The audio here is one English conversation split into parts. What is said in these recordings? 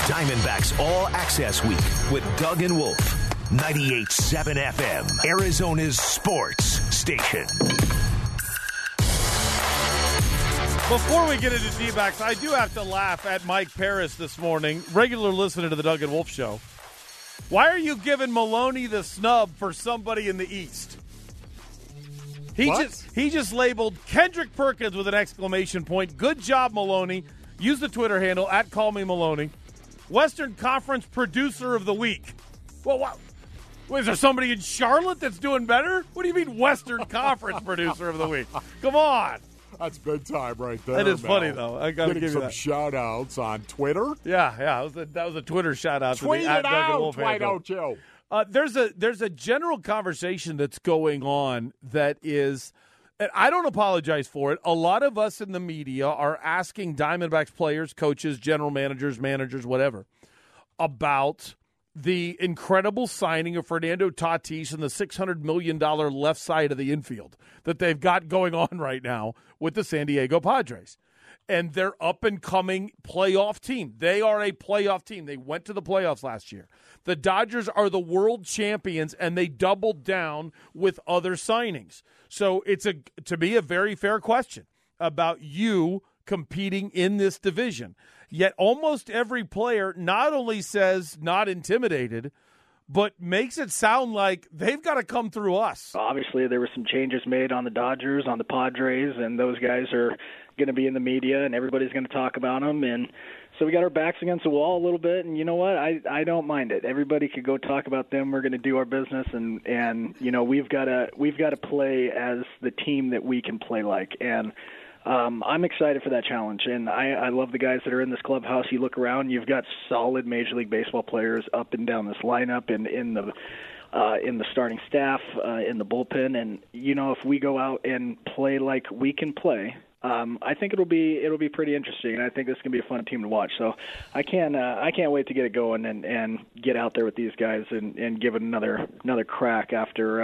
Diamondbacks All Access Week with Doug and Wolf. 98.7 FM, Arizona's sports station. Before we get into D-backs, I do have to laugh at Mike Paris this morning, regular listener to the Doug and Wolf Show. Why are you giving Maloney the snub for somebody in the East? He just labeled Kendrick Perkins with an exclamation point. Good job, Maloney. Use the Twitter handle at @CallMeMaloney. Western Conference Producer of the Week. Well, what? Is there somebody in Charlotte that's doing better? What do you mean Western Conference Producer of the Week? Come on. That's big time right there. That is Mel. funny, though. I got to give you some that. shout-outs on Twitter. Yeah. That was a Twitter shout-out. Tweet to the it @DougAndWolf out, why handle. don't you? There's a general conversation that's going on that is, and I don't apologize for it. A lot of us in the media are asking Diamondbacks players, coaches, general managers, whatever, about the incredible signing of Fernando Tatis and the $600 million left side of the infield that they've got going on right now with the San Diego Padres. And they're up-and-coming playoff team. They are a playoff team. They went to the playoffs last year. The Dodgers are the world champions, and they doubled down with other signings. So it's, to me, a very fair question about you competing in this division. Yet almost every player not only says not intimidated, but makes it sound like they've got to come through us. Obviously, there were some changes made on the Dodgers, on the Padres, and those guys are going to be in the media, and everybody's going to talk about them. And so we got our backs against the wall a little bit, and you know what? I don't mind it. Everybody could go talk about them. We're going to do our business, and you know we've got to play as the team that we can play like. And I'm excited for that challenge, and I love the guys that are in this clubhouse. You look around, you've got solid Major League Baseball players up and down this lineup, and in the starting staff, in the bullpen, and you know if we go out and play like we can play, I think it'll be pretty interesting, and I think this is gonna be a fun team to watch. So I can't wait to get it going and get out there with these guys and give it another crack after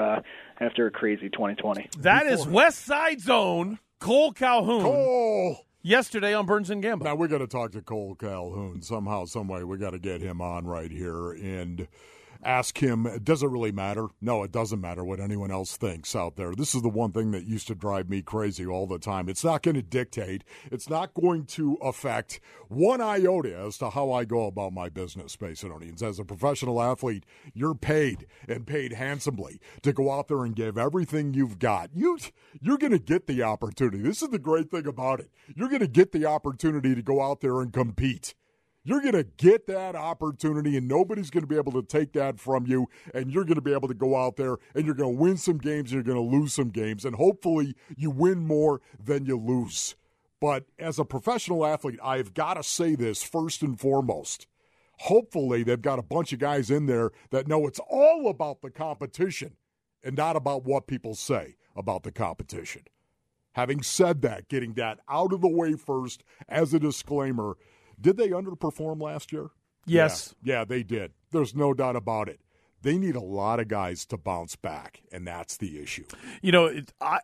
a crazy 2020. That is West Side Zone. Cole Calhoun. Yesterday on Burns and Gamble. Now, we're going to talk to Cole Calhoun somehow, some way. We got to get him on right here and ask him, does it really matter? No, it doesn't matter what anyone else thinks out there. This is the one thing that used to drive me crazy all the time. It's not going to dictate. It's not going to affect one iota as to how I go about my business, Macedonians. As a professional athlete, you're paid and paid handsomely to go out there and give everything you've got. You're going to get the opportunity. This is the great thing about it. You're going to get the opportunity to go out there and compete. You're going to get that opportunity, and nobody's going to be able to take that from you, and you're going to be able to go out there, and you're going to win some games, and you're going to lose some games, and hopefully you win more than you lose. But as a professional athlete, I've got to say this first and foremost. Hopefully they've got a bunch of guys in there that know it's all about the competition and not about what people say about the competition. Having said that, getting that out of the way first as a disclaimer, did they underperform last year? Yes. Yeah, they did. There's no doubt about it. They need a lot of guys to bounce back, and that's the issue. You know,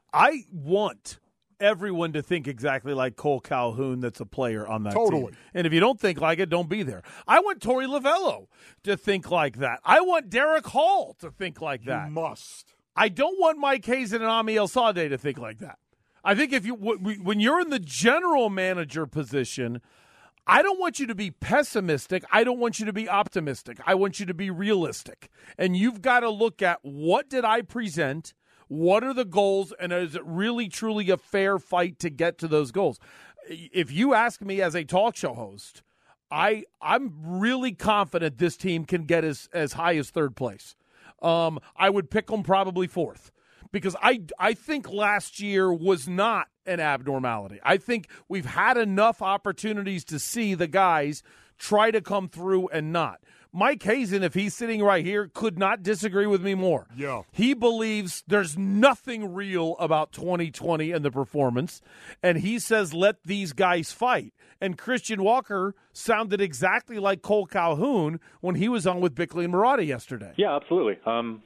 I want everyone to think exactly like Cole Calhoun that's a player on that team. And if you don't think like it, don't be there. I want Torey Lovello to think like that. I want Derek Hall to think like that. You must. I don't want Mike Hazen and Ami El Sade to think like that. I think when you're in the general manager position, I don't want you to be pessimistic. I don't want you to be optimistic. I want you to be realistic. And you've got to look at, what did I present? What are the goals? And is it really, truly a fair fight to get to those goals? If you ask me as a talk show host, I'm really confident this team can get as high as third place. I would pick them probably fourth, because I think last year was not an abnormality. I think we've had enough opportunities to see the guys try to come through and not. Mike Hazen, if he's sitting right here, could not disagree with me more. Yeah. He believes there's nothing real about 2020 and the performance, and he says let these guys fight. And Christian Walker sounded exactly like Cole Calhoun when he was on with Bickley and Murata yesterday. Yeah, absolutely.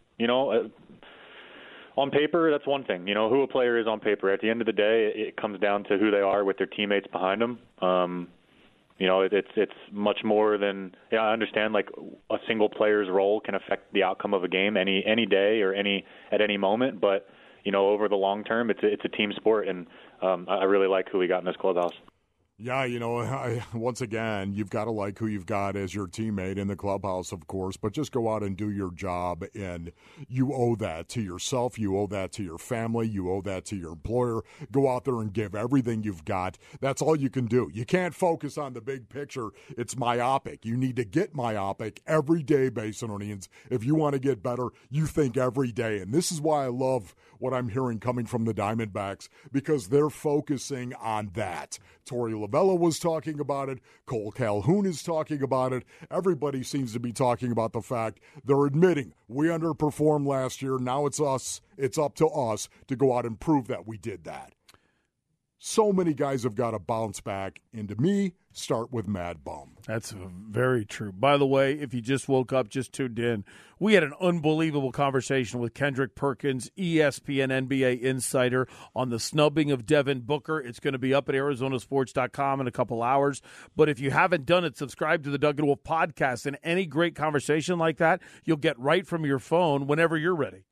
On paper, that's one thing. You know, who a player is on paper. At the end of the day, it comes down to who they are with their teammates behind them. it's much more than, I understand like a single player's role can affect the outcome of a game any day or at any moment, but over the long term, it's a team sport, and I really like who we got in this clubhouse. Yeah, once again, you've got to like who you've got as your teammate in the clubhouse, of course, but just go out and do your job, and you owe that to yourself, you owe that to your family, you owe that to your employer. Go out there and give everything you've got. That's all you can do. You can't focus on the big picture. It's myopic. You need to get myopic every day, Basinonians. If you want to get better, you think every day, and this is why I love what I'm hearing coming from the Diamondbacks, because they're focusing on that. Torey Lovullo was talking about it. Cole Calhoun is talking about it. Everybody seems to be talking about the fact they're admitting we underperformed last year. Now it's us. It's up to us to go out and prove that we did that. So many guys have got to bounce back, and to me, start with Mad Bum. That's very true. By the way, if you just woke up, just tuned in, we had an unbelievable conversation with Kendrick Perkins, ESPN NBA insider, on the snubbing of Devin Booker. It's going to be up at ArizonaSports.com in a couple hours. But if you haven't done it, subscribe to the Doug and Wolf podcast. And any great conversation like that, you'll get right from your phone whenever you're ready.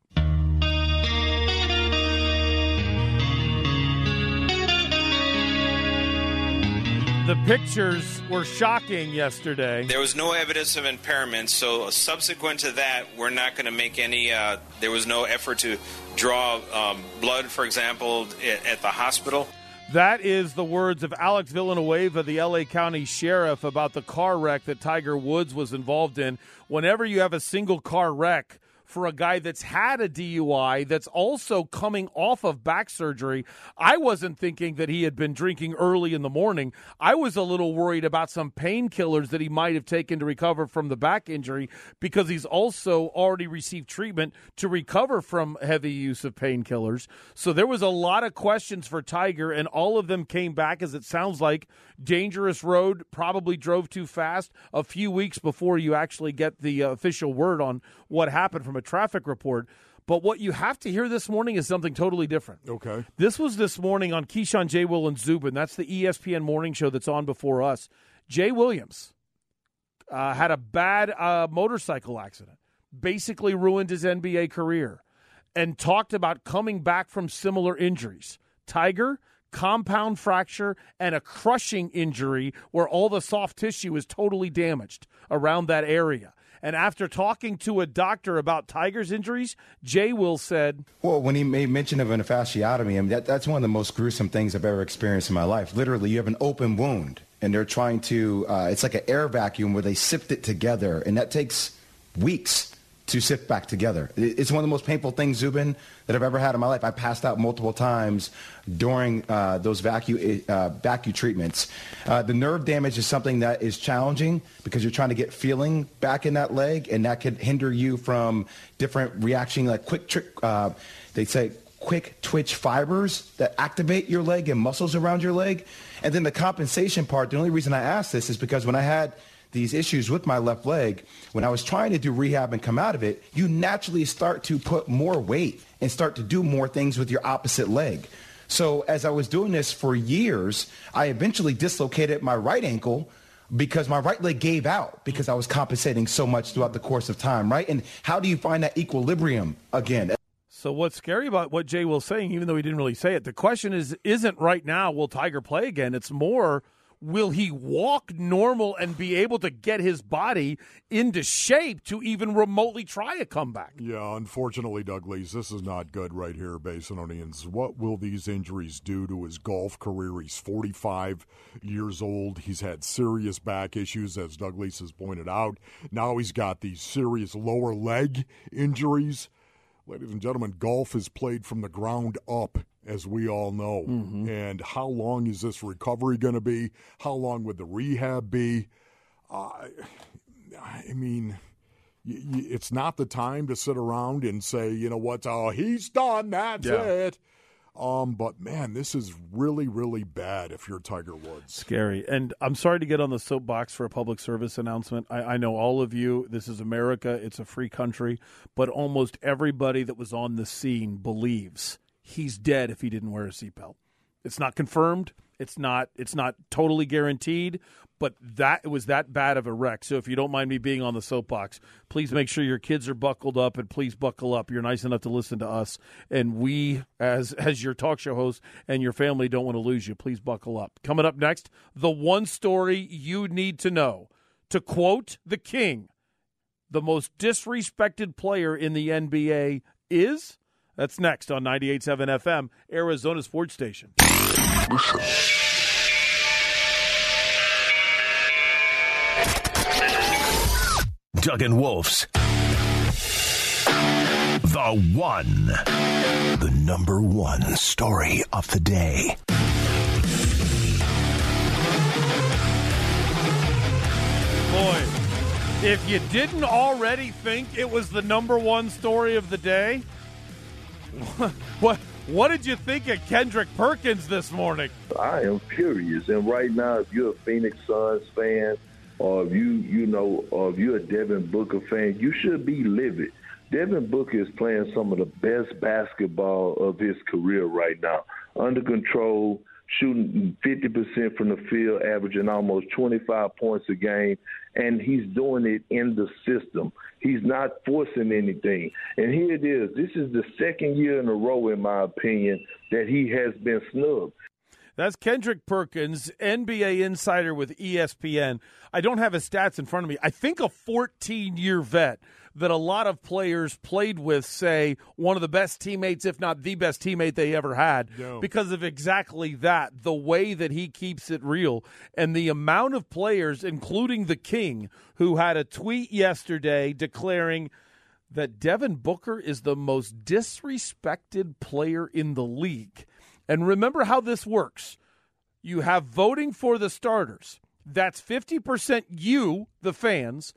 The pictures were shocking yesterday. There was no evidence of impairment, so subsequent to that, we're not going to make any, there was no effort to draw blood, for example, at the hospital. That is the words of Alex Villanueva, the L.A. County Sheriff, about the car wreck that Tiger Woods was involved in. Whenever you have a single car wreck for a guy that's had a DUI, that's also coming off of back surgery, I wasn't thinking that he had been drinking early in the morning. I was a little worried about some painkillers that he might have taken to recover from the back injury, because he's also already received treatment to recover from heavy use of painkillers. So there was a lot of questions for Tiger, and all of them came back, as it sounds like, dangerous road, probably drove too fast, a few weeks before you actually get the official word on what happened from a traffic report. But what you have to hear this morning is something totally different. Okay. This was this morning on Keyshawn, J. Will, and Zubin. That's the ESPN morning show that's on before us. Jay Williams had a bad motorcycle accident, basically ruined his NBA career, and talked about coming back from similar injuries. Tiger, compound fracture and a crushing injury where all the soft tissue is totally damaged around that area. And after talking to a doctor about Tiger's injuries, Jay Will said, well, when he made mention of an fasciotomy, that's one of the most gruesome things I've ever experienced in my life. Literally, you have an open wound, and they're trying to, it's like an air vacuum where they sift it together, and that takes weeks to sift back together. It's one of the most painful things, Zubin, that I've ever had in my life. I passed out multiple times during those vacuum treatments. The nerve damage is something that is challenging because you're trying to get feeling back in that leg, and that could hinder you from different reaction, like they say quick twitch fibers that activate your leg and muscles around your leg. And then the compensation part, the only reason I asked this is because when I had these issues with my left leg, when I was trying to do rehab and come out of it, you naturally start to put more weight and start to do more things with your opposite leg. So as I was doing this for years, I eventually dislocated my right ankle because my right leg gave out because I was compensating so much throughout the course of time, right? And how do you find that equilibrium again? So what's scary about what Jay Will's saying, even though he didn't really say it, the question isn't right now, will Tiger play again? It's more, will he walk normal and be able to get his body into shape to even remotely try a comeback? Yeah, unfortunately, Doug Lees, this is not good right here, Basinonians. What will these injuries do to his golf career? He's 45 years old. He's had serious back issues, as Doug Lees has pointed out. Now he's got these serious lower leg injuries. Ladies and gentlemen, golf is played from the ground up, as we all know. Mm-hmm. And how long is this recovery going to be? How long would the rehab be? I mean, it's not the time to sit around and say, you know what, oh, he's done, that's it. But, man, this is really, really bad if you're Tiger Woods. Scary. And I'm sorry to get on the soapbox for a public service announcement. I know all of you, this is America, it's a free country, but almost everybody that was on the scene believes he's dead if he didn't wear a seatbelt. It's not confirmed. It's not totally guaranteed, but it was that bad of a wreck. So if you don't mind me being on the soapbox, please make sure your kids are buckled up, and please buckle up. You're nice enough to listen to us, and we, as your talk show host and your family, don't want to lose you. Please buckle up. Coming up next, the one story you need to know. To quote the king, the most disrespected player in the NBA is? That's next on 98.7 FM, Arizona Sports Station. Doug and Wolf's the number one story of the day. Boy, if you didn't already think it was the number one story of the day, what did you think of Kendrick Perkins this morning? I am furious, and right now, if you're a Phoenix Suns fan, or if if you're a Devin Booker fan, you should be livid. Devin Booker is playing some of the best basketball of his career right now. Under control, shooting 50% from the field, averaging almost 25 points a game, and he's doing it in the system. He's not forcing anything. And here it is. This is the second year in a row, in my opinion, that he has been snubbed. That's Kendrick Perkins, NBA insider with ESPN. I don't have his stats in front of me. I think a 14-year vet that a lot of players played with say one of the best teammates, if not the best teammate they ever had, because of exactly that, the way that he keeps it real. And the amount of players, including the King, who had a tweet yesterday declaring that Devin Booker is the most disrespected player in the league. And remember how this works. You have voting for the starters. That's 50% you, the fans,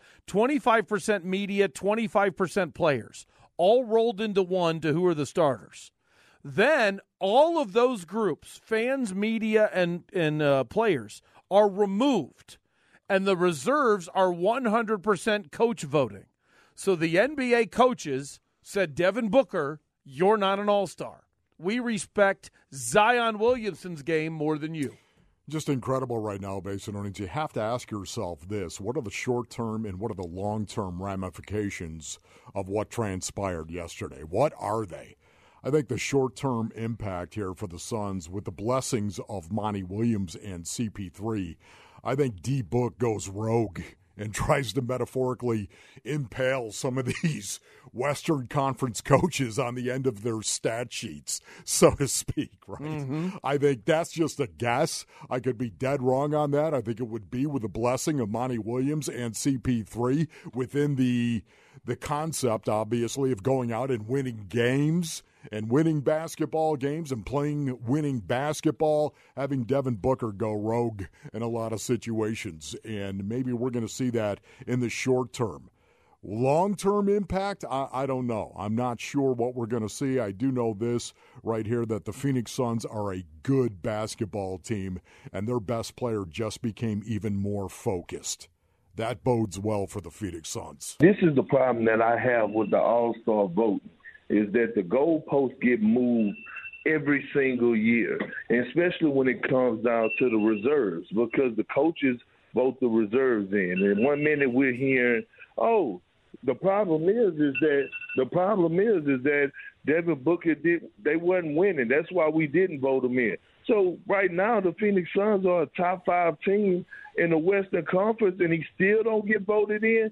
25% media, 25% players, all rolled into one to who are the starters. Then all of those groups, fans, media, and players, are removed, and the reserves are 100% coach voting. So the NBA coaches said, Devin Booker, you're not an all-star. We respect Zion Williamson's game more than you. Just incredible right now, Basinonians. You have to ask yourself this. What are the short-term and what are the long-term ramifications of what transpired yesterday? What are they? I think the short-term impact here for the Suns, with the blessings of Monty Williams and CP3, I think D-Book goes rogue and tries to metaphorically impale some of these Western Conference coaches on the end of their stat sheets, so to speak, right? Mm-hmm. I think that's just a guess. I could be dead wrong on that. I think it would be with the blessing of Monty Williams and CP3 within the concept, obviously, of going out and winning games and winning basketball games and playing winning basketball, having Devin Booker go rogue in a lot of situations. And maybe we're going to see that in the short term. Long-term impact, I don't know. I'm not sure what we're going to see. I do know this right here, that the Phoenix Suns are a good basketball team, and their best player just became even more focused. That bodes well for the Phoenix Suns. This is the problem that I have with the All-Star vote, is that the goalposts get moved every single year, and especially when it comes down to the reserves, because the coaches vote the reserves in. And 1 minute we're hearing, the problem is that Devin Booker they wasn't winning. That's why we didn't vote him in. So right now the Phoenix Suns are a top 5 team in the Western Conference, and he still don't get voted in.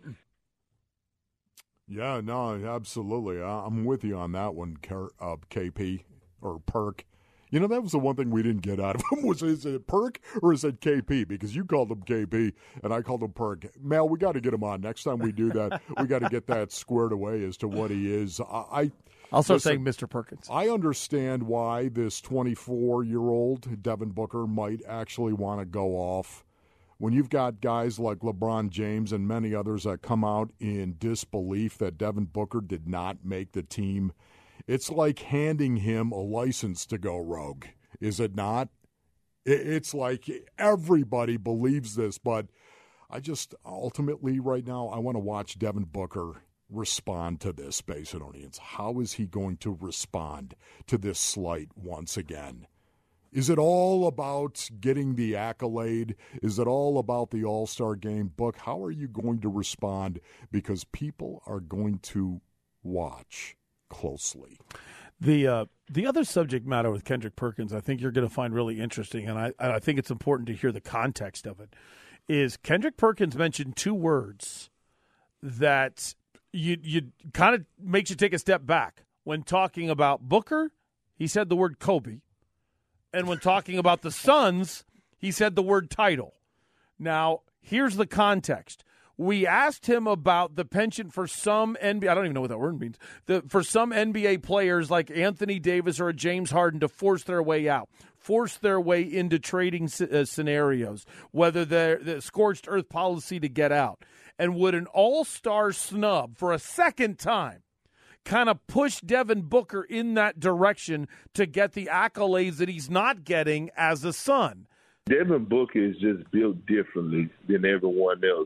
Yeah, no, absolutely. I'm with you on that one, KP or Perk. You know, that was the one thing we didn't get out of him. Is it Perk or is it KP? Because you called him KP and I called him Perk. Mel, we got to get him on. Next time we do that, we got to get that squared away as to what he is. I'll start saying Mr. Perkins. I understand why this 24-year-old Devin Booker might actually want to go off. When you've got guys like LeBron James and many others that come out in disbelief that Devin Booker did not make the team, it's like handing him a license to go rogue, is it not? It's like everybody believes this, but I just ultimately right now I want to watch Devin Booker respond to this, Basinonians. How is he going to respond to this slight once again? Is it all about getting the accolade? Is it all about the All-Star game? Book, how are you going to respond? Because people are going to watch closely. The other subject matter with Kendrick Perkins, I think you're going to find really interesting, and I think it's important to hear the context of it, is Kendrick Perkins mentioned two words that you kind of makes you take a step back. When talking about Booker, he said the word Kobe. And when talking about the Suns, he said the word title. Now, here's the context. We asked him about the penchant for some NBA, I don't even know what that word means, for some NBA players like Anthony Davis or James Harden to force their way out, force their way into trading scenarios, whether the scorched earth policy to get out. And would an all-star snub for a second time kind of push Devin Booker in that direction to get the accolades that he's not getting as a Sun? Devin Booker is just built differently than everyone else.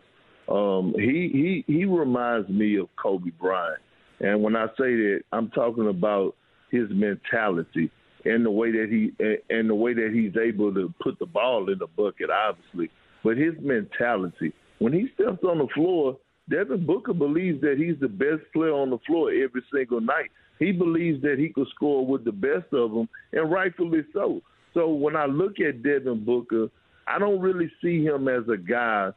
He reminds me of Kobe Bryant. And when I say that, I'm talking about his mentality and the way that he's able to put the ball in the bucket, obviously. But his mentality, when he steps on the floor, Devin Booker believes that he's the best player on the floor every single night. He believes that he could score with the best of them, and rightfully so. So when I look at Devin Booker, I don't really see him as a guy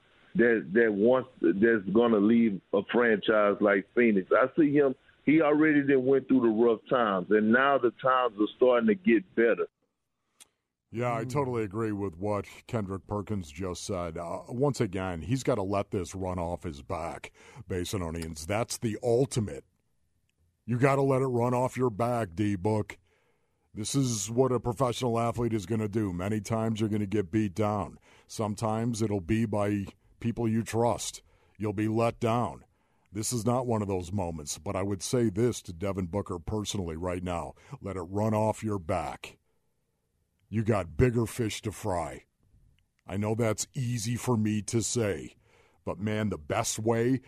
that's going to leave a franchise like Phoenix. I see him, he already went through the rough times, and now the times are starting to get better. Yeah, I totally agree with what Kendrick Perkins just said. Once again, he's got to let this run off his back, Basinonians. That's the ultimate. You got to let it run off your back, D-Book. This is what a professional athlete is going to do. Many times you're going to get beat down. Sometimes it'll be by people you trust. You'll be let down. This is not one of those moments, but I would say this to Devin Booker personally right now. Let it run off your back. You got bigger fish to fry. I know that's easy for me to say, but man, the best way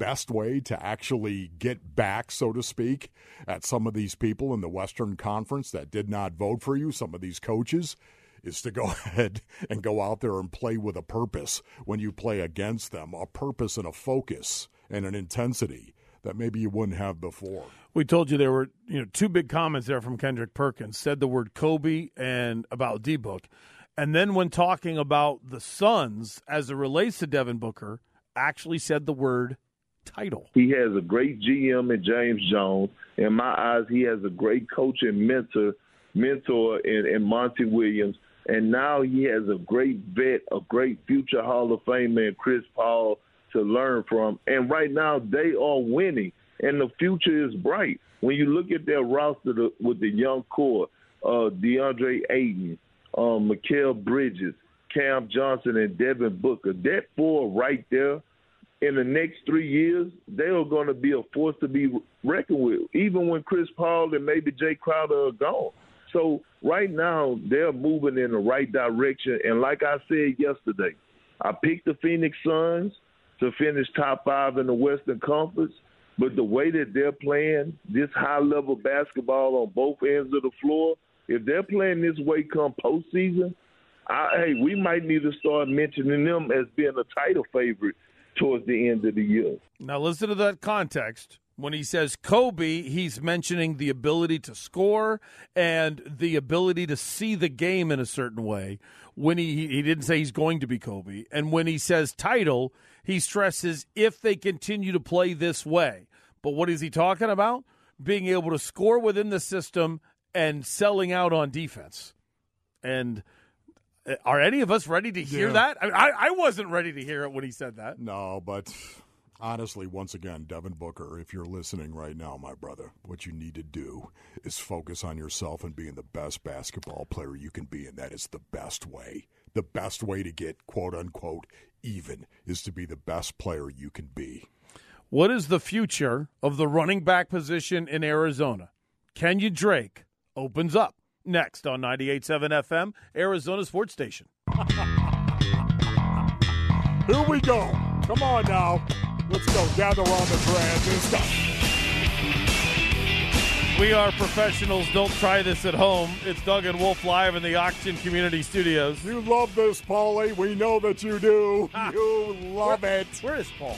to actually get back, so to speak, at some of these people in the Western Conference that did not vote for you, some of these coaches, is to go ahead and go out there and play with a purpose when you play against them, a purpose and a focus and an intensity that maybe you wouldn't have before. We told you there were two big comments there from Kendrick Perkins, said the word Kobe and about D-Book. And then when talking about the Suns as it relates to Devin Booker, actually said the word title. He has a great GM in James Jones. In my eyes, he has a great coach and mentor in Monty Williams. And now he has a great vet, a great future Hall of Famer in Chris Paul to learn from. And right now they are winning, and the future is bright. When you look at their roster with the young core, DeAndre Ayton, Mikal Bridges, Cam Johnson, and Devin Booker, that four right there, in the next 3 years, they are going to be a force to be reckoned with, even when Chris Paul and maybe Jay Crowder are gone. So right now, they're moving in the right direction. And like I said yesterday, I picked the Phoenix Suns to finish top 5 in the Western Conference. But the way that they're playing this high-level basketball on both ends of the floor, if they're playing this way come postseason, we might need to start mentioning them as being a title favorite towards the end of the year. Now listen to that context. When he says Kobe, he's mentioning the ability to score and the ability to see the game in a certain way. When he didn't say he's going to be Kobe. And when he says title, he stresses if they continue to play this way. But what is he talking about? Being able to score within the system and selling out on defense. And are any of us ready to hear that? I wasn't ready to hear it when he said that. No, but honestly, once again, Devin Booker, if you're listening right now, my brother, what you need to do is focus on yourself and being the best basketball player you can be, and that is the best way. The best way to get, quote-unquote, even is to be the best player you can be. What is the future of the running back position in Arizona? Kenyon Drake opens up next on 98.7 FM, Arizona Sports Station. Here we go. Come on now. Let's go. Gather on the transistor. We are professionals. Don't try this at home. It's Doug and Wolf live in the Auction Community Studios. You love this, Paulie. We know that you do. You love it. Where is Paul?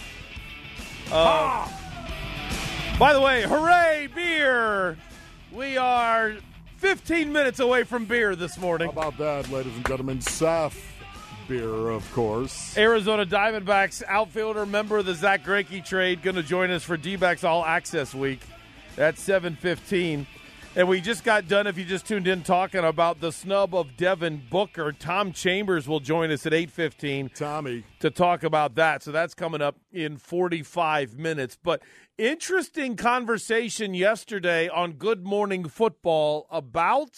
By the way, hooray, beer! We are 15 minutes away from beer this morning. How about that, ladies and gentlemen? Seth beer, of course. Arizona Diamondbacks outfielder, member of the Zach Greinke trade, going to join us for D-backs All Access Week. That's 7:15. And we just got done, if you just tuned in, talking about the snub of Devin Booker. Tom Chambers will join us at 8:15. Tommy. To talk about that. So that's coming up in 45 minutes. But interesting conversation yesterday on Good Morning Football about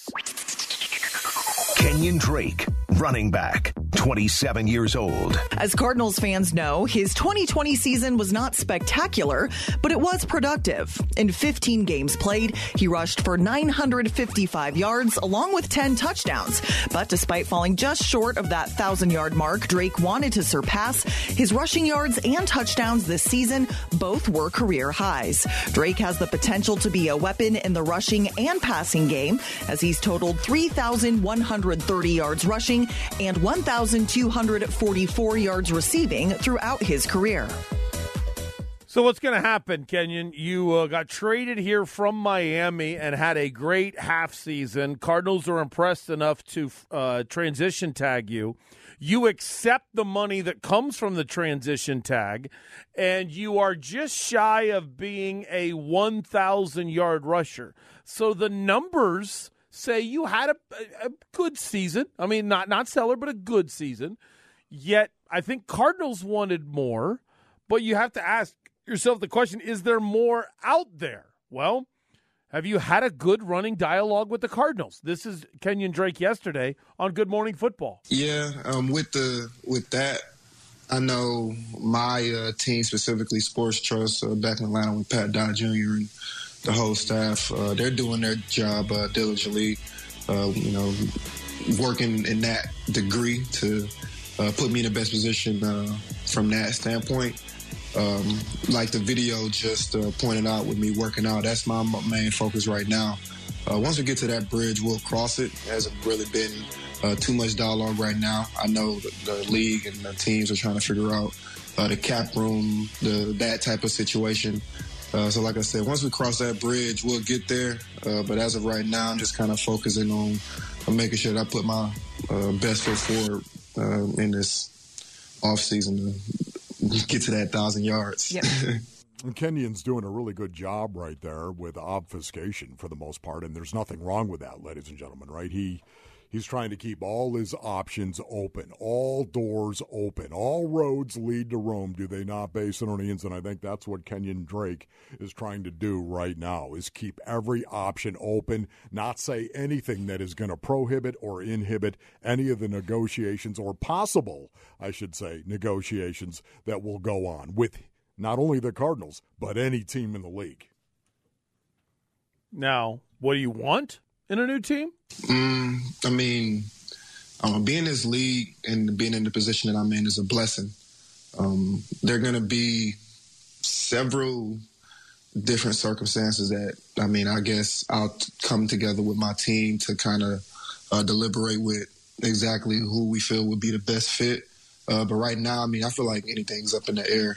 Kenyon Drake, running back, 27 years old. As Cardinals fans know, his 2020 season was not spectacular, but it was productive. In 15 games played, he rushed for 955 yards along with 10 touchdowns. But despite falling just short of that 1,000-yard mark Drake wanted to surpass, his rushing yards and touchdowns this season both were career highs. Drake has the potential to be a weapon in the rushing and passing game, as he's totaled 3,130 yards rushing and 1,244 yards receiving throughout his career. So what's going to happen, Kenyon? You got traded here from Miami and had a great half season. Cardinals are impressed enough to transition tag you. You accept the money that comes from the transition tag, and you are just shy of being a 1,000-yard rusher. So the numbers say you had a good season. I mean, not stellar, but a good season. Yet I think Cardinals wanted more, but you have to ask yourself the question, is there more out there? Well, have you had a good running dialogue with the Cardinals? This is Kenyon Drake yesterday on Good Morning Football. Yeah, with that, I know my team, specifically Sports Trust, back in Atlanta with Pat Dye Jr. and the whole staff, they're doing their job diligently, working in that degree to put me in the best position from that standpoint. Like the video just pointed out with me working out, that's my main focus right now. Once we get to that bridge, we'll cross it. There hasn't really been too much dialogue right now. I know the league and the teams are trying to figure out the cap room, that type of situation. So like I said, once we cross that bridge, we'll get there. But as of right now, I'm just kind of focusing on making sure that I put my best foot forward in this offseason to get to that 1,000 yards. Yep. And Kenyon's doing a really good job right there with obfuscation for the most part, and there's nothing wrong with that, ladies and gentlemen, right? He's trying to keep all his options open, all doors open. All roads lead to Rome, do they not, Basinonians? And I think that's what Kenyon Drake is trying to do right now, is keep every option open, not say anything that is going to prohibit or inhibit any of the negotiations, or possible, I should say, negotiations that will go on with not only the Cardinals, but any team in the league. Now, what do you want in a new team? I mean, being in this league and being in the position that I'm in is a blessing. There are going to be several different circumstances that, I guess I'll come together with my team to kind of deliberate with exactly who we feel would be the best fit. But right now, I feel like anything's up in the air.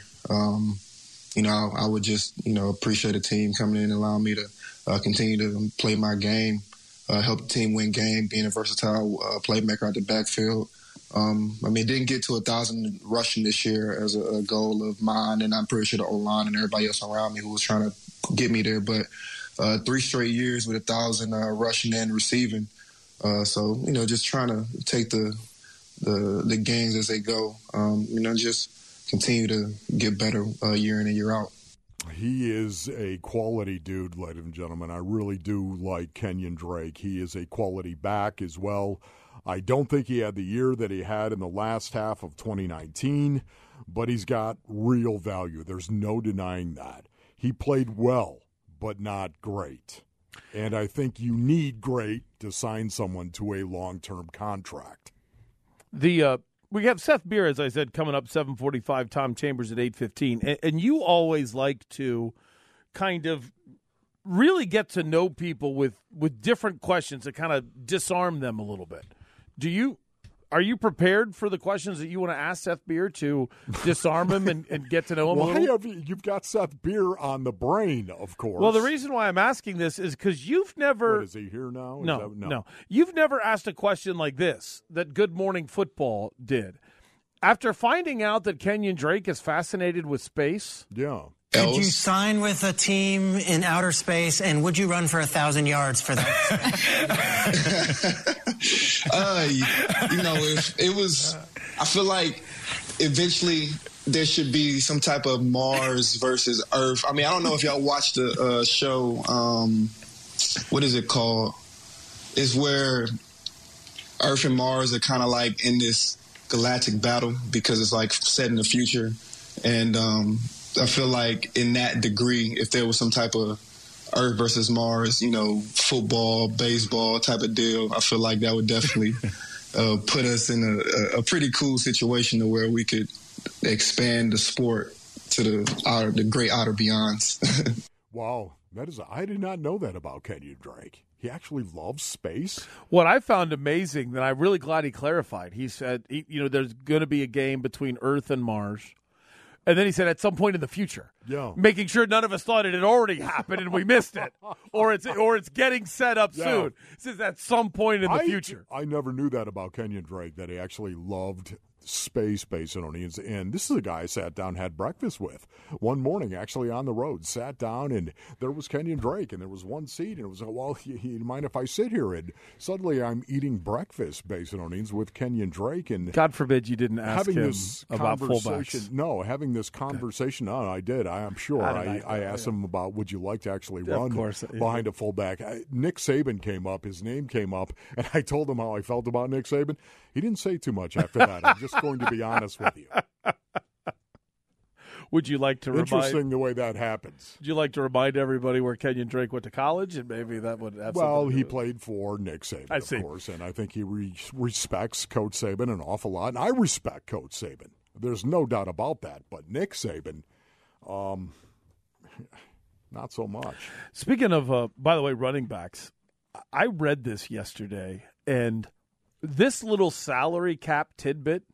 I would just, appreciate a team coming in and allowing me to continue to play my game. Help the team win game, being a versatile playmaker out the backfield. Didn't get to 1,000 rushing this year as a goal of mine, and I'm pretty sure the O-line and everybody else around me who was trying to get me there. But 3 straight years with 1,000 rushing and receiving. Just trying to take the games as they go. Just continue to get better year in and year out. He is a quality dude, ladies and gentlemen. I really do like Kenyon Drake. He is a quality back as well. I don't think he had the year that he had in the last half of 2019, but he's got real value. There's no denying that. He played well, but not great. And I think you need great to sign someone to a long-term contract. We have Seth Beer, as I said, coming up 7:45, Tom Chambers at 8:15. And you always like to kind of really get to know people with different questions that kind of disarm them a little bit. Are you prepared for the questions that you want to ask Seth Beer to disarm him and get to know him a little? You've got Seth Beer on the brain, of course. Well, the reason why I'm asking this is because you've never... What, is he here now? No. You've never asked a question like this that Good Morning Football did. After finding out that Kenyon Drake is fascinated with space... Yeah. Did you sign with a team in outer space, and would you run for 1,000 yards for that? If it was, I feel like eventually there should be some type of Mars versus Earth. I mean, I don't know if y'all watched the show. What is it called? It's where Earth and Mars are kind of like in this galactic battle because it's like set in the future, and I feel like in that degree, if there was some type of Earth versus Mars, football, baseball type of deal, I feel like that would definitely put us in a pretty cool situation to where we could expand the sport to the great outer beyonds. Wow. I did not know that about Kenyon Drake. He actually loves space. What I found amazing, that I'm really glad he clarified, he said, there's going to be a game between Earth and Mars. And then he said, at some point in the future, making sure none of us thought it had already happened and we missed it, or it's getting set up soon. He says at some point in the future. I never knew that about Kenyon Drake, that he actually loved space, Basinonians. And this is a guy I sat down, had breakfast with one morning, actually on the road. Sat down, and there was Kenyon Drake, and there was one seat, and it was, well, you mind if I sit here? And suddenly I'm eating breakfast, Basinonians, with Kenyon Drake. And God forbid you didn't ask him about fullbacks. No, having this conversation. No, I did. I'm sure. I asked him about, would you like to actually run behind a fullback? Nick Saban came up. His name came up, and I told him how I felt about Nick Saban. He didn't say too much after that. I'm just going to be honest with you. Would you like to remind... Interesting the way that happens. Would you like to remind everybody where Kenyon Drake went to college? And maybe that would have Well, he played for Nick Saban, of course, and I think he respects Coach Saban an awful lot, and I respect Coach Saban. There's no doubt about that. But Nick Saban, not so much. Speaking of, by the way, running backs, I read this yesterday, and this little salary cap tidbit,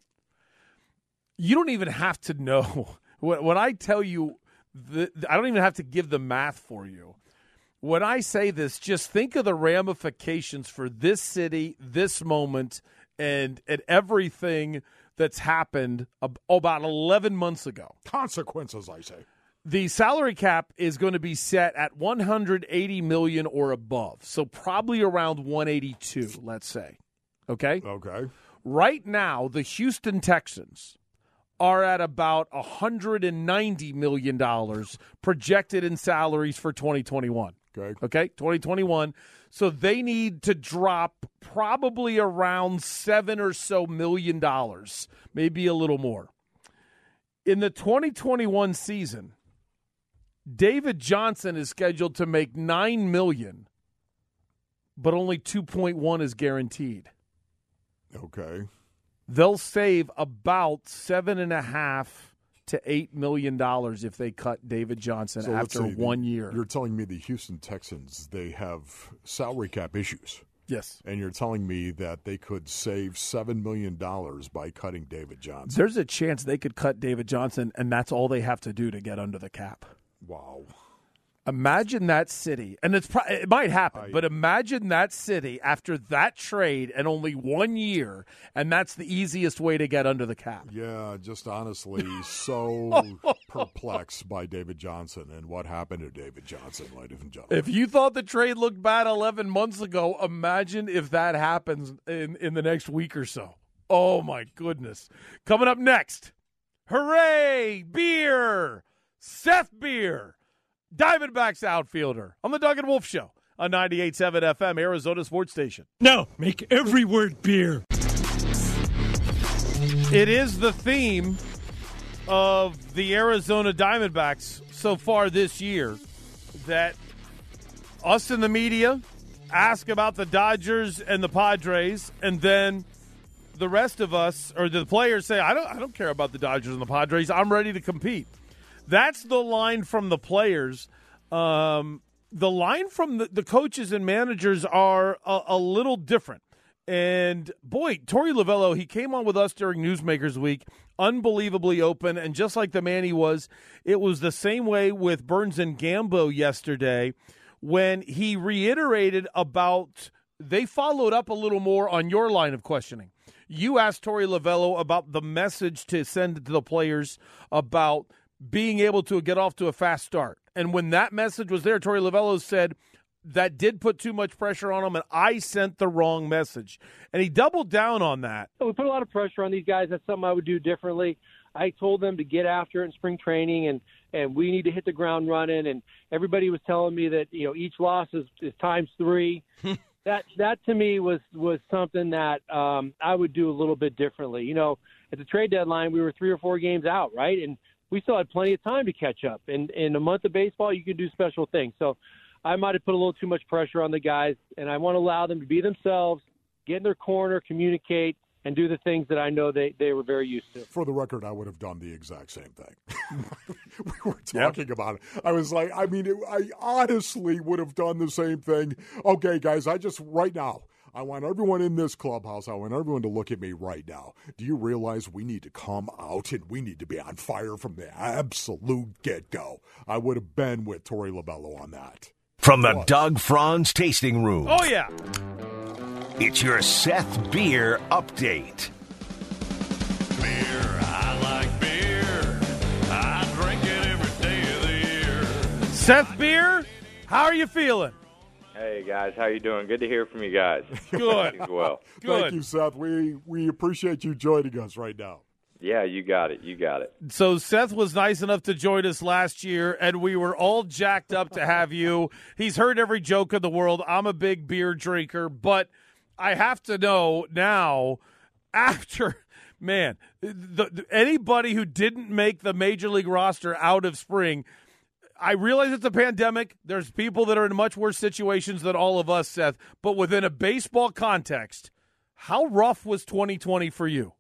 you don't even have to know. When I tell you, I don't even have to give the math for you. When I say this, just think of the ramifications for this city, this moment, and everything that's happened about 11 months ago. Consequences, I say. The salary cap is going to be set at $180 million or above, so probably around 182, let's say. Okay? Okay. Right now, the Houston Texans are at about $190 million projected in salaries for 2021. Okay, 2021. So they need to drop probably around $7 or so million, maybe a little more. In the 2021 season, David Johnson is scheduled to make $9 million, but only 2.1 is guaranteed. Okay. They'll save about $7.5 to $8 million if they cut David Johnson after 1 year. You're telling me the Houston Texans, they have salary cap issues. Yes. And you're telling me that they could save $7 million by cutting David Johnson. There's a chance they could cut David Johnson, and that's all they have to do to get under the cap. Wow. Imagine that city, and it might happen, but imagine that city after that trade and only 1 year, and that's the easiest way to get under the cap. Yeah, just honestly so perplexed by David Johnson and what happened to David Johnson, ladies and gentlemen. If you thought the trade looked bad 11 months ago, imagine if that happens in the next week or so. Oh, my goodness. Coming up next, hooray, Beer, Seth Beer. Diamondbacks outfielder on the Doug and Wolf Show on 98.7 FM, Arizona Sports Station. No, make every word beer. It is the theme of the Arizona Diamondbacks so far this year that us in the media ask about the Dodgers and the Padres, and then the rest of us, or the players, say, I don't care about the Dodgers and the Padres. I'm ready to compete. That's the line from the players. the line from the coaches and managers are a little different. And, boy, Torey Lovullo, he came on with us during Newsmakers Week, unbelievably open, and just like the man he was, it was the same way with Burns and Gambo yesterday when he reiterated about they followed up a little more on your line of questioning. You asked Torey Lovullo about the message to send to the players about being able to get off to a fast start. And when that message was there, Torey Lovullo said, that did put too much pressure on him, and I sent the wrong message. And he doubled down on that. We put a lot of pressure on these guys. That's something I would do differently. I told them to get after it in spring training, and we need to hit the ground running. And everybody was telling me that, each loss is times 3. That to me was something that I would do a little bit differently. At the trade deadline, we were 3 or 4 games out, right? And we still had plenty of time to catch up. And in a month of baseball, you can do special things. So I might have put a little too much pressure on the guys, and I want to allow them to be themselves, get in their corner, communicate, and do the things that I know they were very used to. For the record, I would have done the exact same thing. We were talking about it. I was like, I honestly would have done the same thing. Okay, guys, right now, I want everyone in this clubhouse, I want everyone to look at me right now. Do you realize we need to come out and we need to be on fire from the absolute get-go? I would have been with Torey Lovullo on that. From the Doug Franz Tasting Room. Oh, yeah. It's your Seth Beer Update. Beer, I like beer. I drink it every day of the year. Seth Beer, how are you feeling? Hey, guys. How you doing? Good to hear from you guys. Good. Well. Good. Thank you, Seth. We appreciate you joining us right now. Yeah, you got it. So Seth was nice enough to join us last year, and we were all jacked up to have you. He's heard every joke in the world. I'm a big beer drinker, but I have to know now, after, man, anybody who didn't make the Major League roster out of spring, I realize it's a pandemic. There's people that are in much worse situations than all of us, Seth, but within a baseball context, how rough was 2020 for you?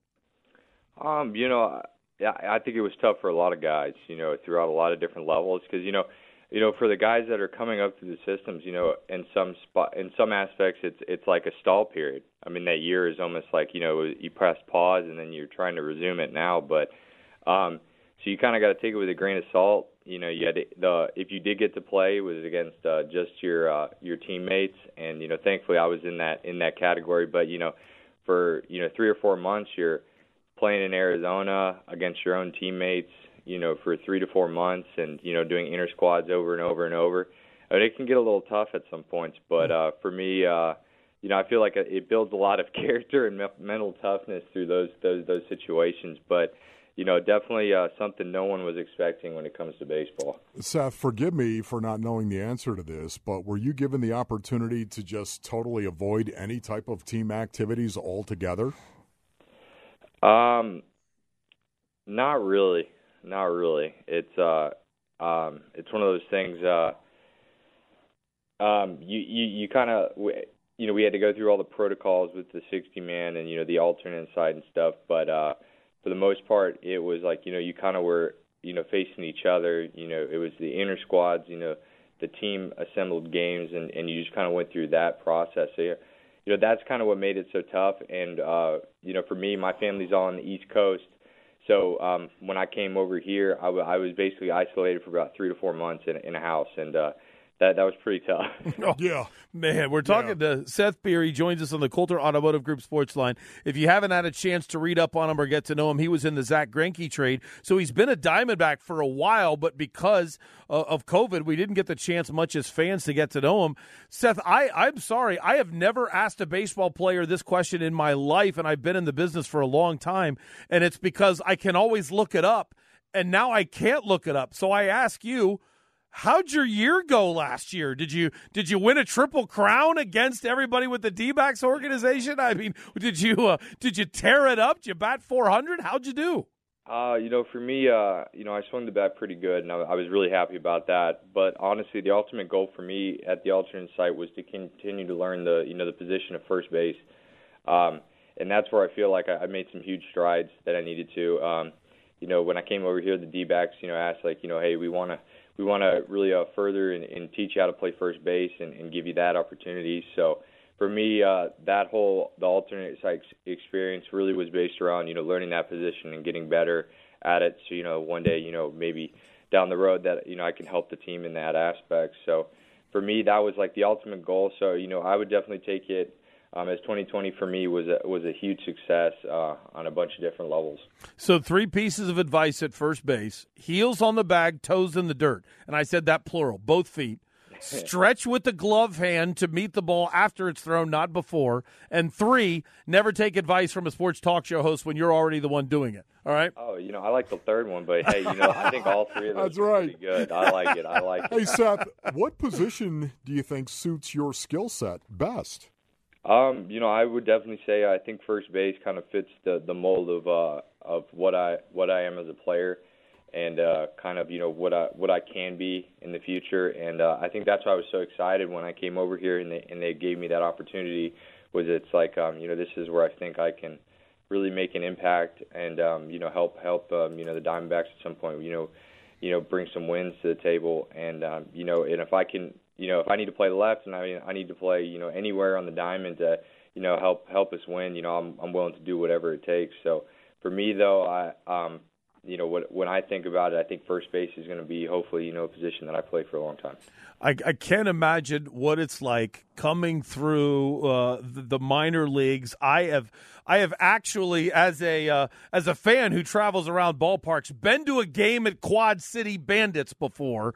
I think it was tough for a lot of guys, throughout a lot of different levels because, for the guys that are coming up through the systems, in some aspects, it's like a stall period. I mean, that year is almost like, you press pause and then you're trying to resume it now. But so you kind of got to take it with a grain of salt. You had if you did get to play, it was against just your teammates, and thankfully I was in that category. But for 3 or 4 months, you're playing in Arizona against your own teammates, for 3 to 4 months, and doing inter squads over and over and over. I mean, it can get a little tough at some points, but for me, I feel like it builds a lot of character and mental toughness through those situations. But definitely something no one was expecting when it comes to baseball. Seth, forgive me for not knowing the answer to this, but were you given the opportunity to just totally avoid any type of team activities altogether? Not really. It's one of those things. You kind of, we had to go through all the protocols with the 60-man and the alternate side and stuff. But for the most part, it was like you kind of were facing each other. It was the inter squads. The team assembled games, and you just kind of went through that process. So, that's kind of what made it so tough. And, for me, my family's all on the East Coast. So when I came over here, I was basically isolated for about 3 to 4 months in a house. And that was pretty tough. Oh, yeah. Man, we're talking to Seth Beer. He joins us on the Coulter Automotive Group Sports Line. If you haven't had a chance to read up on him or get to know him, he was in the Zach Greinke trade. So he's been a Diamondback for a while, but because of COVID, we didn't get the chance much as fans to get to know him. Seth, I'm sorry. I have never asked a baseball player this question in my life, and I've been in the business for a long time, and it's because I can always look it up, and now I can't look it up. So I ask you, how'd your year go last year? Did you win a triple crown against everybody with the D-backs organization? I mean, did you tear it up? Did you bat 400? How'd you do? For me, I swung the bat pretty good, and I was really happy about that. But honestly, the ultimate goal for me at the alternate site was to continue to learn the position of first base, and that's where I feel like I made some huge strides that I needed to. When I came over here, the D-backs, asked hey, we want we want to really further and teach you how to play first base and give you that opportunity. So for me, the alternate site experience really was based around, learning that position and getting better at it. So, one day, maybe down the road that, I can help the team in that aspect. So for me, that was like the ultimate goal. So, I would definitely take it as 2020 for me was a huge success on a bunch of different levels. So 3 pieces of advice at first base: heels on the bag, toes in the dirt. And I said that plural, both feet. Stretch with the glove hand to meet the ball after it's thrown, not before. And 3, never take advice from a sports talk show host when you're already the one doing it. All right? Oh, I like the third one, but hey, I think all 3 of those are pretty good. I like it. Hey, Seth, what position do you think suits your skill set best? I would definitely say I think first base kind of fits the mold of what I am as a player, and kind of what I can be in the future. And I think that's why I was so excited when I came over here and they gave me that opportunity. Was it's like this is where I think I can really make an impact and help the Diamondbacks at some point. Bring some wins to the table, and and if I can. If I need to play the left and I need to play, anywhere on the diamond to, help us win, I'm willing to do whatever it takes. So for me, though, when I think about it, I think first base is going to be hopefully, a position that I play for a long time. I can't imagine what it's like coming through the minor leagues. I have actually, as a fan who travels around ballparks, been to a game at Quad City Bandits before,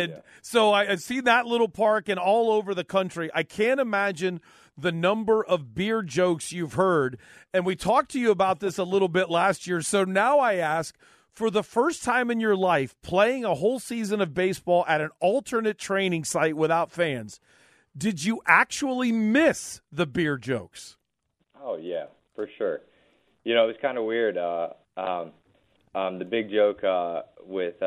so I've seen that little park and all over the country. I can't imagine the number of beer jokes you've heard, and we talked to you about this a little bit last year. So now I ask, for the first time in your life, playing a whole season of baseball at an alternate training site without fans, did you actually miss the beer jokes? Oh, yeah, for sure. It was kind of weird. The big joke with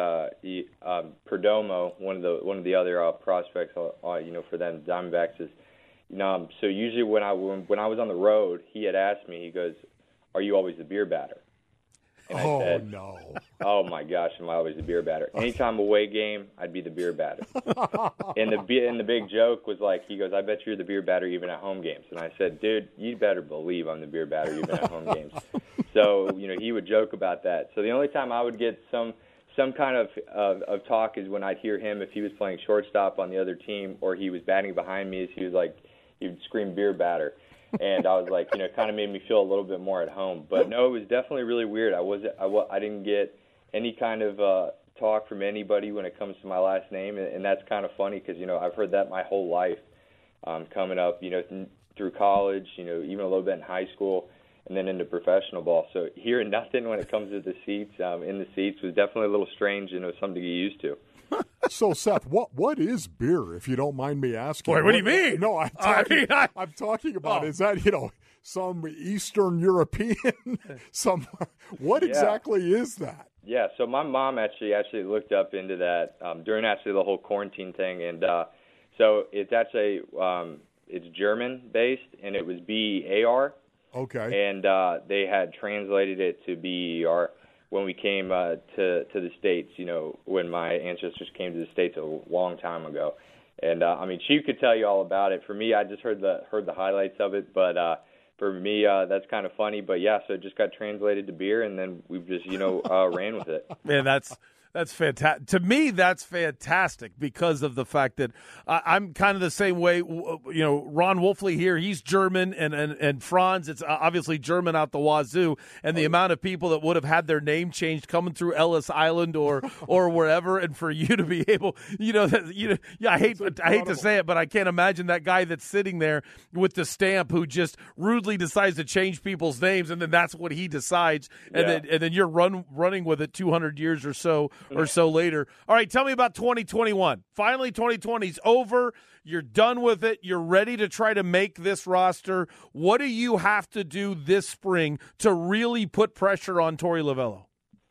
Perdomo, one of the other prospects, for them Diamondbacks is, so usually when I was on the road, he had asked me, he goes, "Are you always the beer batter?" And I said, no. Oh, my gosh, am I always the beer batter? Anytime away game, I'd be the beer batter. And the big joke was like, he goes, "I bet you're the beer batter even at home games." And I said, "Dude, you better believe I'm the beer batter even at home games." So, he would joke about that. So the only time I would get some kind of talk is when I'd hear him if he was playing shortstop on the other team or he was batting behind me, he would scream "beer batter." And I was like, it kind of made me feel a little bit more at home. But no, it was definitely really weird. I didn't get any kind of talk from anybody when it comes to my last name, and that's kind of funny because I've heard that my whole life, coming up, through college, even a little bit in high school, and then into professional ball. So hearing nothing when it comes to the seats, in the seats, was definitely a little strange, and it was something to get used to. So, Seth, what is beer, if you don't mind me asking? Boy, what do you mean? No, I'm talking about, is that, some Eastern European, what exactly is that? Yeah, so my mom actually looked up into that during actually the whole quarantine thing, and so it's actually it's German-based, and it was BER. Okay. And they had translated it to BER. When we came to the States, when my ancestors came to the States a long time ago. And, she could tell you all about it. For me, I just heard the highlights of it. But for me, that's kind of funny. But, yeah, so it just got translated to beer, and then we've just, ran with it. Man, that's fantastic. To me, that's fantastic because of the fact that I'm kind of the same way. Ron Wolfley here, he's German, and Franz, it's obviously German out the wazoo. And the amount of people that would have had their name changed coming through Ellis Island or wherever, and for you to be able, I hate to say it, but I can't imagine that guy that's sitting there with the stamp who just rudely decides to change people's names, and then that's what he decides, and then you're running with it 200 years or so later. All right, tell me about 2021. Finally, 2020's over. You're done with it. You're ready to try to make this roster. What do you have to do this spring to really put pressure on Torey Lovullo?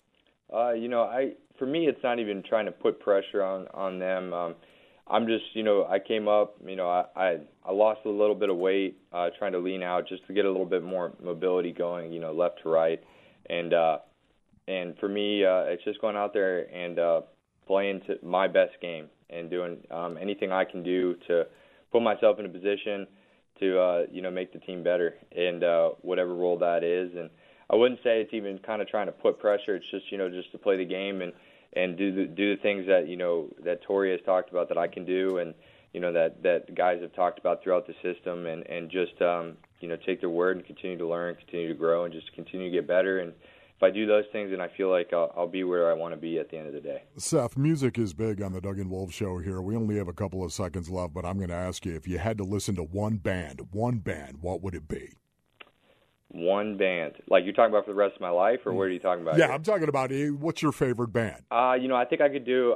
For me, it's not even trying to put pressure on them. I'm just, I came up, I lost a little bit of weight, trying to lean out just to get a little bit more mobility going, left to right. And for me, it's just going out there and, playing to my best game and doing anything I can do to put myself in a position to make the team better and whatever role that is. And I wouldn't say it's even kind of trying to put pressure. It's just just to play the game and do the things that that Torrey has talked about that I can do, and that guys have talked about throughout the system, and just take their word and continue to learn, continue to grow, and just continue to get better. And if I do those things, then I feel like I'll be where I want to be at the end of the day. Seth, music is big on the Doug and Wolf show here. We only have a couple of seconds left, but I'm going to ask you, if you had to listen to one band, what would it be? One band? Like you're talking about for the rest of my life, or what are you talking about? Yeah, here? I'm talking about what's your favorite band? I think I can do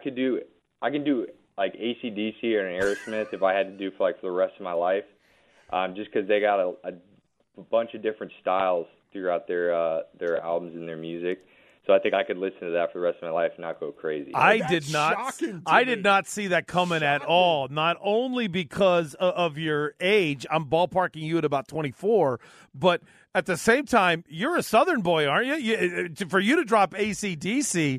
like AC/DC or an Aerosmith if I had to do for the rest of my life, just because they got a bunch of different styles throughout their albums and their music. So I think I could listen to that for the rest of my life and not go crazy. I did not see that coming at all. Not only because of your age, I'm ballparking you at about 24, but at the same time, you're a Southern boy, aren't you? For you to drop AC/DC,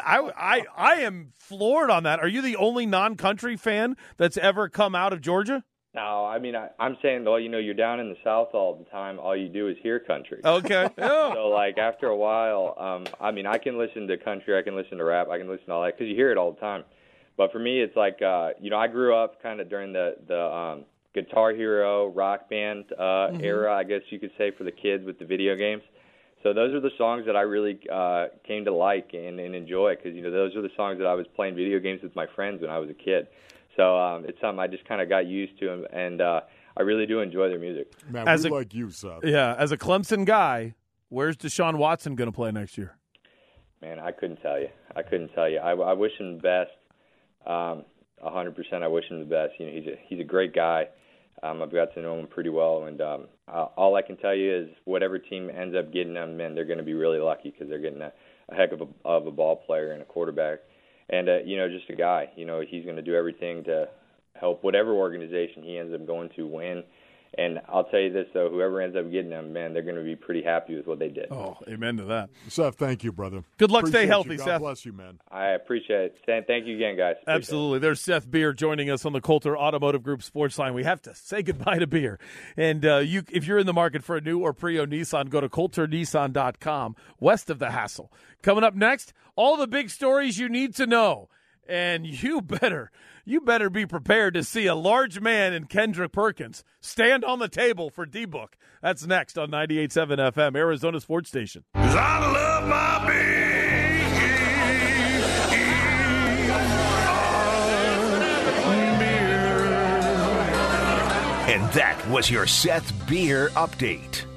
I am floored on that. Are you the only non-country fan that's ever come out of Georgia? No, I mean, I'm saying, though, you're down in the South all the time. All you do is hear country. Okay. Yeah. So, after a while, I can listen to country, I can listen to rap, I can listen to all that, because you hear it all the time. But for me, it's I grew up kind of during the Guitar Hero, Rock Band era, I guess you could say, for the kids with the video games. So those are the songs that I really came to like and enjoy, because, those are the songs that I was playing video games with my friends when I was a kid. So it's something I just kind of got used to, and I really do enjoy their music. Man, we like you, Seth. Yeah, as a Clemson guy, where's Deshaun Watson going to play next year? Man, I couldn't tell you. I wish him the best. 100%, I wish him the best. He's a great guy. I've got to know him pretty well, and all I can tell you is whatever team ends up getting him, man, they're going to be really lucky, because they're getting a heck of a ball player and a quarterback. And, just a guy, he's going to do everything to help whatever organization he ends up going to win. And I'll tell you this, though, whoever ends up getting them, man, they're going to be pretty happy with what they did. Oh, amen to that. Seth, thank you, brother. Good luck. Appreciate Stay healthy, you. God Seth. bless you, man. I appreciate it. Thank you again, guys. Appreciate Absolutely. There's Seth Beer joining us on the Coulter Automotive Group Sports Line. We have to say goodbye to beer. And if you're in the market for a new or pre-owned Nissan, go to CoulterNissan.com, west of the hassle. Coming up next, all the big stories you need to know. And you better be prepared to see a large man in Kendrick Perkins stand on the table for D-Book. That's next on 98.7 FM, Arizona Sports Station. 'Cause I love my big And that was your Seth Beer update.